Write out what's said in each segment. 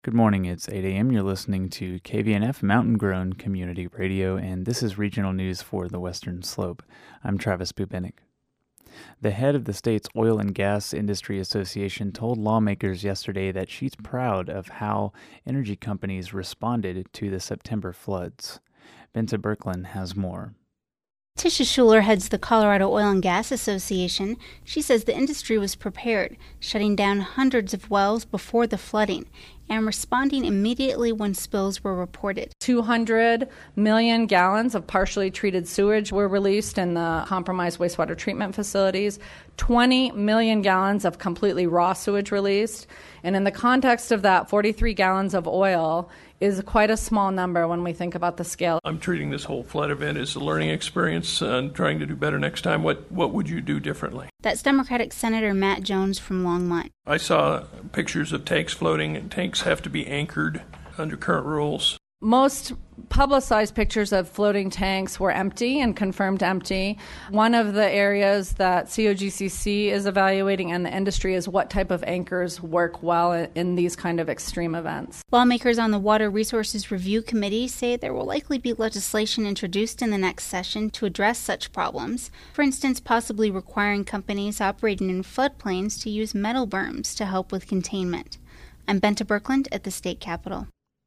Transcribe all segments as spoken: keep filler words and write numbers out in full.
Good morning, it's eight a.m. You're listening to K V N F Mountain Grown Community Radio, and this is regional news for the Western Slope. I'm Travis Bubenik. The head of the state's Oil and Gas Industry Association told lawmakers yesterday that she's proud of how energy companies responded to the September floods. Benta Birkeland has more. Tisha Schuler heads the Colorado Oil and Gas Association. She says the industry was prepared, shutting down hundreds of wells before the flooding and responding immediately when spills were reported. two hundred million gallons of partially treated sewage were released in the compromised wastewater treatment facilities, twenty million gallons of completely raw sewage released. And in the context of that, forty-three gallons of oil is quite a small number when we think about the scale. I'm treating this whole flood event as a learning experience and trying to do better next time. What what would you do differently? That's Democratic Senator Matt Jones from Longmont. I saw pictures of tanks floating, and tanks have to be anchored under current rules. Most publicized pictures of floating tanks were empty and confirmed empty. One of the areas that C O G C C is evaluating and the industry is what type of anchors work well in these kind of extreme events. Lawmakers on the Water Resources Review Committee say there will likely be legislation introduced in the next session to address such problems. For instance, possibly requiring companies operating in floodplains to use metal berms to help with containment. I'm Benta Birkeland at the state capitol.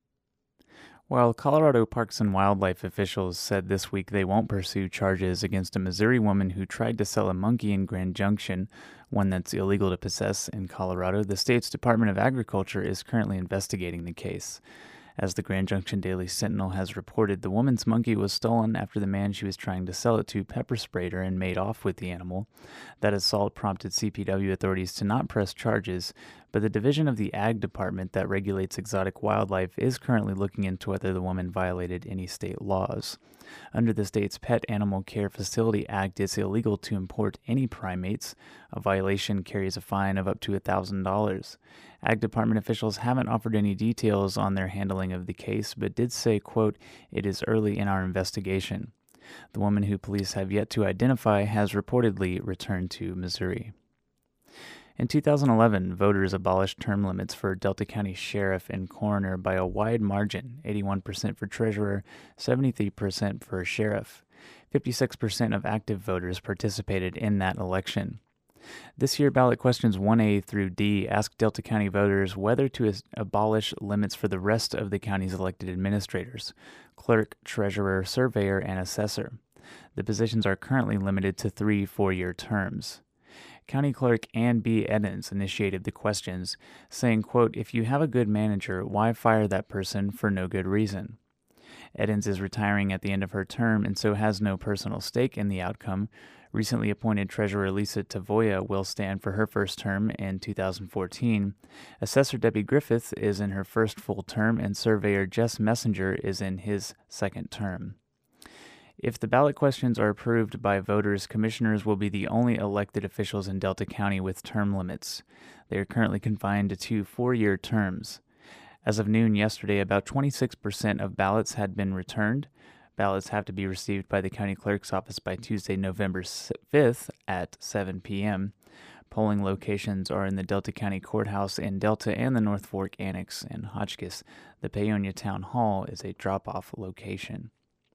While Colorado Parks and Wildlife officials said this week they won't pursue charges against a Missouri woman who tried to sell a monkey in Grand Junction, one that's illegal to possess in Colorado, the state's Department of Agriculture is currently investigating the case. As the Grand Junction Daily Sentinel has reported, the woman's monkey was stolen after the man she was trying to sell it to pepper sprayed her and made off with the animal. That assault prompted C P W authorities to not press charges, but the division of the Ag Department that regulates exotic wildlife is currently looking into whether the woman violated any state laws. Under the state's Pet Animal Care Facility Act, it's illegal to import any primates. A violation carries a fine of up to one thousand dollars. Ag Department officials haven't offered any details on their handling of the case, but did say, quote, "It is early in our investigation." The woman, who police have yet to identify, has reportedly returned to Missouri. In two thousand eleven, voters abolished term limits for Delta County Sheriff and Coroner by a wide margin, eighty-one percent for Treasurer, seventy-three percent for Sheriff. fifty-six percent of active voters participated in that election. This year, ballot questions one A through D ask Delta County voters whether to as- abolish limits for the rest of the county's elected administrators: clerk, treasurer, surveyor, and assessor. The positions are currently limited to three four-year terms. County Clerk Ann B. Edens initiated the questions, saying, quote, "If you have a good manager, why fire that person for no good reason?" Edens is retiring at the end of her term and so has no personal stake in the outcome. Recently appointed Treasurer Lisa Tavoya will stand for her first term in two thousand fourteen. Assessor Debbie Griffith is in her first full term, and Surveyor Jess Messenger is in his second term. If the ballot questions are approved by voters, commissioners will be the only elected officials in Delta County with term limits. They are currently confined to two four-year terms. As of noon yesterday, about twenty-six percent of ballots had been returned. Ballots have to be received by the county clerk's office by Tuesday, November fifth at seven p.m. Polling locations are in the Delta County Courthouse in Delta and the North Fork Annex in Hotchkiss. The Paonia Town Hall is a drop-off location.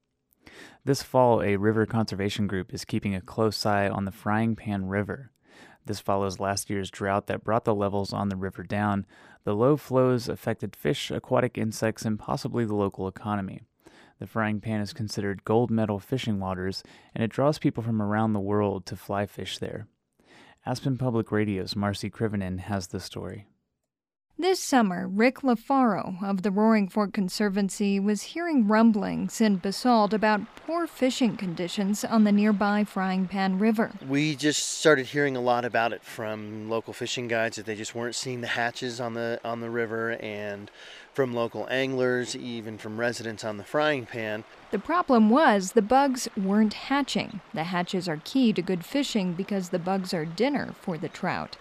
This fall, a river conservation group is keeping a close eye on the Frying Pan River. This follows last year's drought that brought the levels on the river down. The low flows affected fish, aquatic insects, and possibly the local economy. The Frying Pan is considered gold medal fishing waters, and it draws people from around the world to fly fish there. Aspen Public Radio's Marcy Krivenin has the story. This summer, Rick LaFaro of the Roaring Fork Conservancy was hearing rumblings in Basalt about poor fishing conditions on the nearby Frying Pan River. We just started hearing a lot about it from local fishing guides, that they just weren't seeing the hatches on the on the river, and from local anglers, even from residents on the Frying Pan. The problem was the bugs weren't hatching. The hatches are key to good fishing because the bugs are dinner for the trout.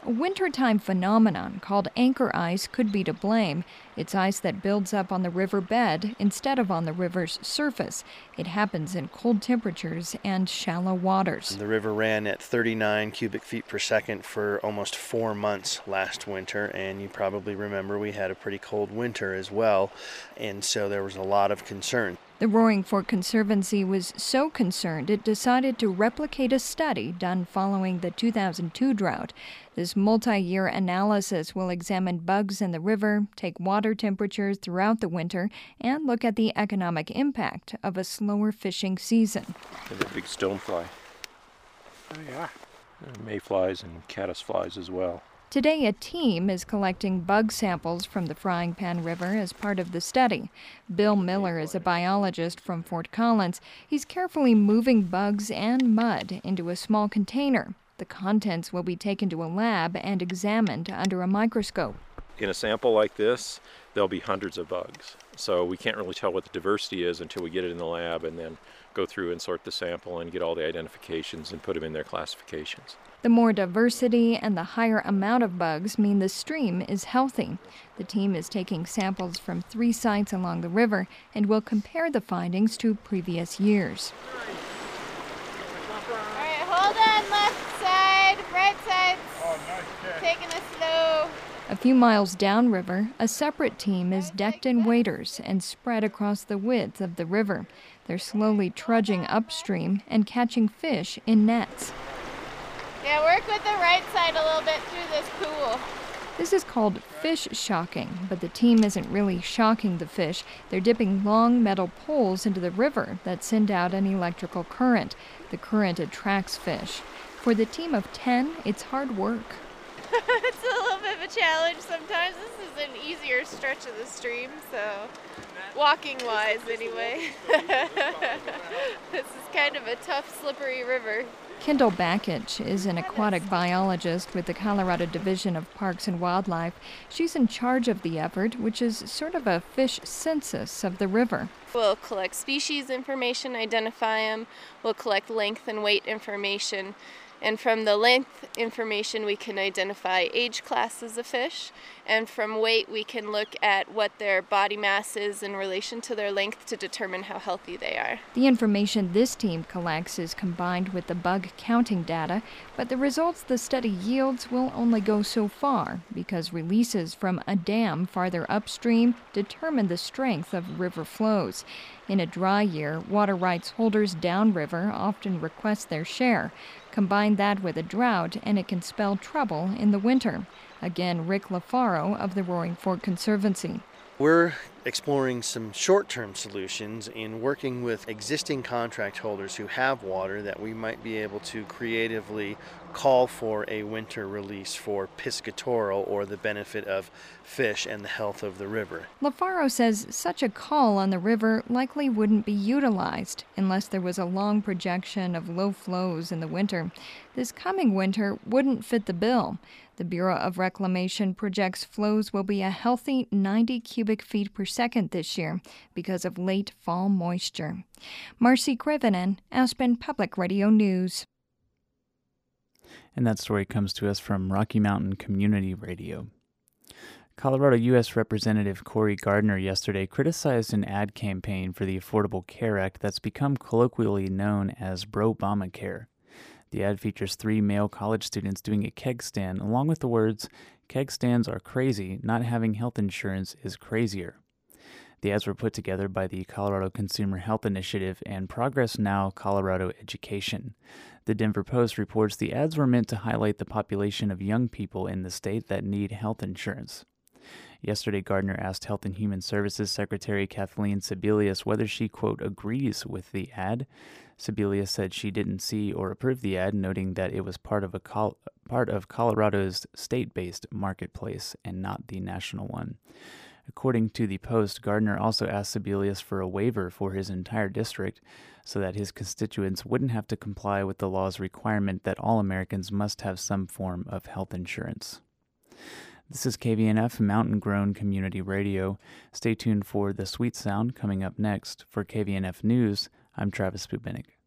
A wintertime phenomenon called anchor ice could be to blame. It's ice that builds up on the river bed instead of on the river's surface. It happens in cold temperatures and shallow waters. The river ran at thirty-nine cubic feet per second for almost four months last winter, and you probably remember we had a pretty cold winter as well, and so there was a lot of concern. The Roaring Fork Conservancy was so concerned it decided to replicate a study done following the two thousand two drought. This multi-year analysis will examine bugs in the river, take water temperatures throughout the winter, and look at the economic impact of a slower fishing season. And the big stonefly. Oh, yeah. And mayflies and caddisflies as well. Today, a team is collecting bug samples from the Frying Pan River as part of the study. Bill Miller is a biologist from Fort Collins. He's carefully moving bugs and mud into a small container. The contents will be taken to a lab and examined under a microscope. In a sample like this, there'll be hundreds of bugs. So we can't really tell what the diversity is until we get it in the lab and then go through and sort the sample and get all the identifications and put them in their classifications. The more diversity and the higher amount of bugs mean the stream is healthy. The team is taking samples from three sites along the river and will compare the findings to previous years. All right, hold on, left side, right side. Oh, nice. Taking it slow. A few miles downriver, a separate team is decked in waders and spread across the width of the river. They're slowly trudging upstream and catching fish in nets. Yeah, work with the right side a little bit through this pool. This is called fish shocking, but the team isn't really shocking the fish. They're dipping long metal poles into the river that send out an electrical current. The current attracts fish. For the team of ten, it's hard work. It's a little bit of a challenge sometimes. This is an easier stretch of the stream, so walking-wise anyway. This is kind of a tough, slippery river. Kendall Bakich is an aquatic biologist with the Colorado Division of Parks and Wildlife. She's in charge of the effort, which is sort of a fish census of the river. We'll collect species information, identify them. We'll collect length and weight information. And from the length information, we can identify age classes of fish. And from weight, we can look at what their body mass is in relation to their length to determine how healthy they are. The information this team collects is combined with the bug counting data, but the results the study yields will only go so far because releases from a dam farther upstream determine the strength of river flows. In a dry year, water rights holders downriver often request their share. Combine that with a drought, and it can spell trouble in the winter. Again, Rick LaFaro of the Roaring Fork Conservancy. We're exploring some short-term solutions in working with existing contract holders who have water that we might be able to creatively call for a winter release for piscatorial, or the benefit of fish and the health of the river. LaFaro says such a call on the river likely wouldn't be utilized unless there was a long projection of low flows in the winter. This coming winter wouldn't fit the bill. The Bureau of Reclamation projects flows will be a healthy ninety cubic feet per second this year because of late fall moisture. Marcy Krivonen, Aspen Public Radio News. And that story comes to us from Rocky Mountain Community Radio. Colorado U S Representative Cory Gardner yesterday criticized an ad campaign for the Affordable Care Act that's become colloquially known as Bro-Obamacare. The ad features three male college students doing a keg stand, along with the words, "Keg stands are crazy, not having health insurance is crazier." The ads were put together by the Colorado Consumer Health Initiative and Progress Now Colorado Education. The Denver Post reports the ads were meant to highlight the population of young people in the state that need health insurance. Yesterday, Gardner asked Health and Human Services Secretary Kathleen Sebelius whether she, quote, agrees with the ad. Sebelius said she didn't see or approve the ad, noting that it was part of a Col- part of Colorado's state-based marketplace and not the national one. According to the Post, Gardner also asked Sebelius for a waiver for his entire district so that his constituents wouldn't have to comply with the law's requirement that all Americans must have some form of health insurance. This is K V N F Mountain Grown Community Radio. Stay tuned for The Sweet Sound coming up next. For K V N F News, I'm Travis Bubenik.